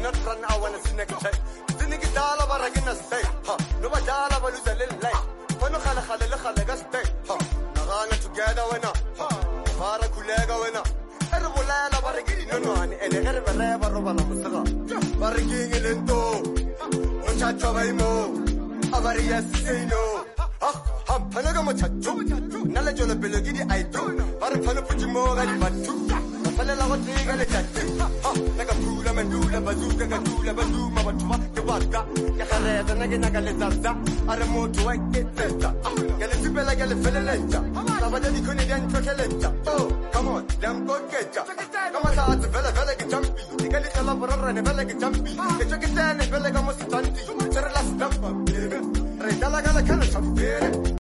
cannot run, I wanna see next time. Zinigi dala baragina stay, ha. No badala baluza little light. Pano khala khala le khala ga stay, ha. Nagana together wena, ha. Para kulega wena. Erbolala baragini no no ani ene gere bere baroba la musaga. Baragini lento. No chacho baimo. Abari yes say no. Ha, panaga mo chacho. Nala jola belogidi I do. Para pano pujimo ga di batu. Fala la watiga le chacho. Ha, naga pula mandula bazuka ga dula bazuma batwa ke waka. Ya khareta naga le zaza. Ara moto wa keteta. Gale sibela gale feleleja. Sabada di kuni dan chokeleja. Oh, come on, them go get ya. Come on, sa vela ke jumpy. Gale kala borra ne vela ke jumpy. Ke choketane vela ga mo stanti. Serla stampa. Re dala gala kana chapere.